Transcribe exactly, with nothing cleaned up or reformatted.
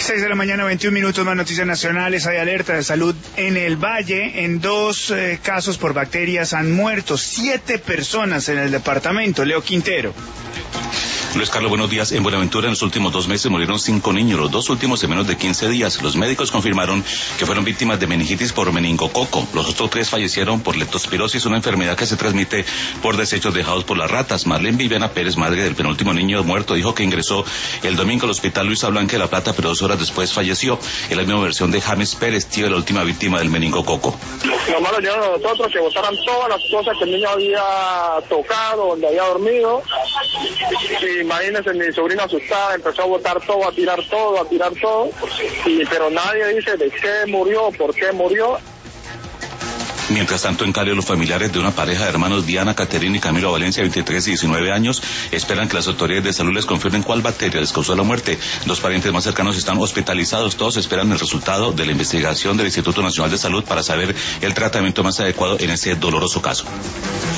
seis de la mañana, veintiún minutos, más noticias nacionales. Hay alerta de salud en el Valle. En dos eh, casos por bacterias han muerto siete personas en el departamento. Leo Quintero. Luis Carlos, buenos días. En Buenaventura, en los últimos dos meses murieron cinco niños, los dos últimos en menos de quince días. Los médicos confirmaron que fueron víctimas de meningitis por meningococo. Los otros tres fallecieron por leptospirosis, una enfermedad que se transmite por desechos dejados por las ratas. Marlene Viviana Pérez, madre del penúltimo niño muerto, dijo que ingresó el domingo al hospital Luisa Blanca de la Plata, pero dos horas después falleció. Es la misma versión de James Pérez, tío de la última víctima del meningococo. Lo malo llegaron a nosotros que botaran todas las cosas que el niño había tocado, donde había dormido. Y imagínense, mi sobrina asustada empezó a botar todo, a tirar todo, a tirar todo, y, pero nadie dice de qué murió, por qué murió. Mientras tanto, en Cali, los familiares de una pareja de hermanos, Diana, Caterina y Camilo Valencia, veintitrés y diecinueve años, esperan que las autoridades de salud les confirmen cuál bacteria les causó la muerte. Dos parientes más cercanos están hospitalizados. Todos esperan el resultado de la investigación del Instituto Nacional de Salud para saber el tratamiento más adecuado en este doloroso caso.